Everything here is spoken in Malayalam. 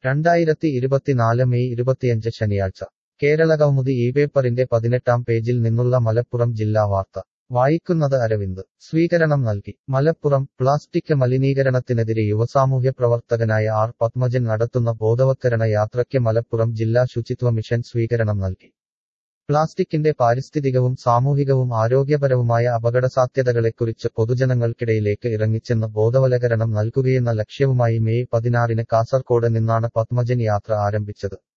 2024 മെയ് 25 ശനിയാഴ്ച കേരളകൗമുദി ഈ പേപ്പറിന്റെ 18-ാം പേജിൽ നിന്നുള്ള മലപ്പുറം ജില്ലാ വാർത്ത വായിക്കുന്നത് അരവിന്ദ് സ്വീകരണം നൽകി മലപ്പുറം പ്ലാസ്റ്റിക് മലിനീകരണത്തിനെതിരെ യുവസാമൂഹ്യ പ്രവർത്തകനായ ആർ പത്മജൻ നടത്തുന്ന ബോധവത്കരണ യാത്രയ്ക്ക് മലപ്പുറം ജില്ലാ ശുചിത്വ മിഷൻ സ്വീകരണം നൽകി പ്ലാസ്റ്റിക്കിന്റെ പാരിസ്ഥിതികവും സാമൂഹികവും ആരോഗ്യപരവുമായ അപകടസാധ്യതകളെക്കുറിച്ച് പൊതുജനങ്ങൾക്കിടയിലേക്ക് ഇറങ്ങിച്ചെന്ന് ബോധവൽക്കരണം നൽകുകയെന്ന ലക്ഷ്യവുമായി മെയ് 16-ന് കാസർകോട് നിന്നാണ് പത്മജൻ യാത്ര ആരംഭിച്ചത്